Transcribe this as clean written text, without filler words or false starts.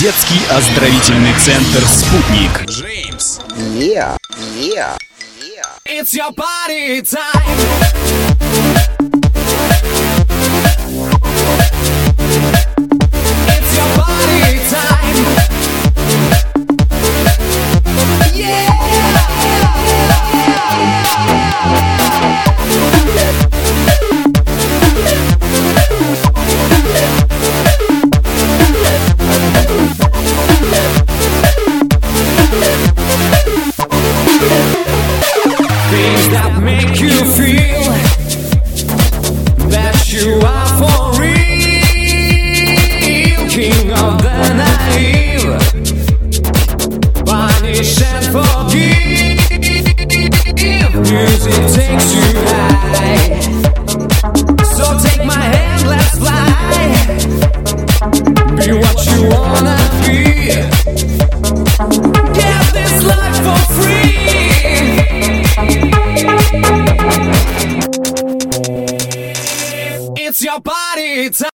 Детский оздоровительный центр «Спутник». Джеймс. Yeah. It's your party time. It's your party time. Yeah. Things that make you feel that you are for real, king of the naive, punish and forgive. Music takes you high, so take my hand, let's fly. Be what you wanna be. Get this life for free. It's your party time.